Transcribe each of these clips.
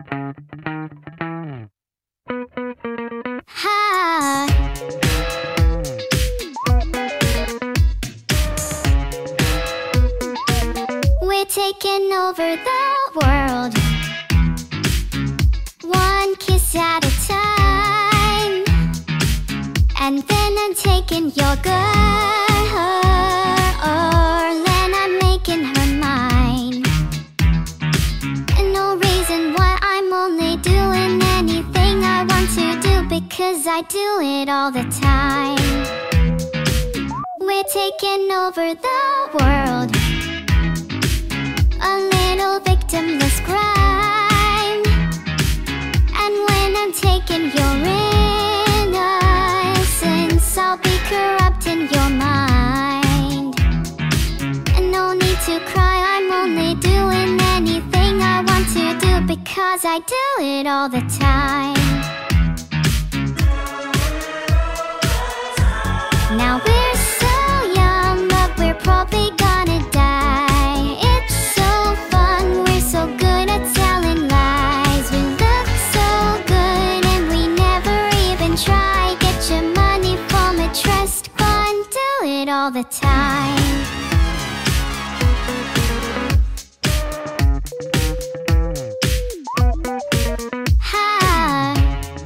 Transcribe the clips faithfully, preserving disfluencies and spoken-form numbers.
Ha. We're taking over the world, one kiss at a time. And then I'm taking your girl, and I'm making her mine. And no reason why I'm only doing anything I want to do, because I do it all the time. We're taking over the world, a little victimless crime. And when I'm taking your innocence, I'll be corrupting your mind. And no need to cry, I'm only doing anything I want to do, because I do it all the time. Now we're so young, but we're probably gonna die. It's so fun, we're so good at telling lies. We look so good and we never even try. Get your money from a trust fund, do it all the time. Ha.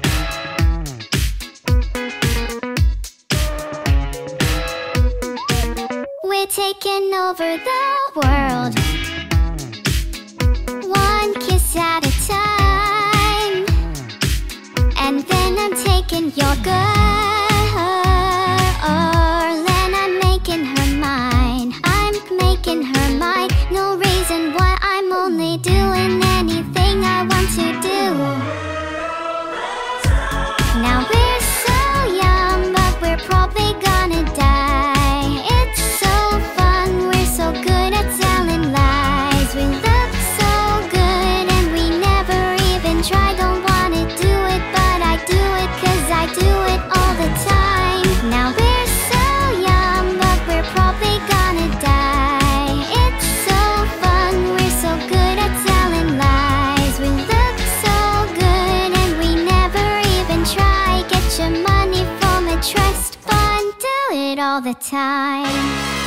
We're taking over the world, one kiss at a time. And then I'm taking your girl, and I'm making her mine. I'm making her mine. No reason why I'm only doing anything I want to do. Now we're so young, but we're probably gonna die. It's so fun, we're so good at telling lies. We look so good and we never even try. Don't wanna do it, but I do it, cause I do it all the time. Now we're so young, but we're probably gonna die. It's so fun, we're so good at telling lies. We look so good and we never even try. Get your money from a trust fund, do it all the time.